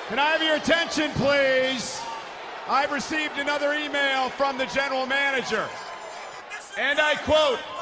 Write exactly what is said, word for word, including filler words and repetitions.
Can I have your attention, please? I've received another email from the general manager. And I quote,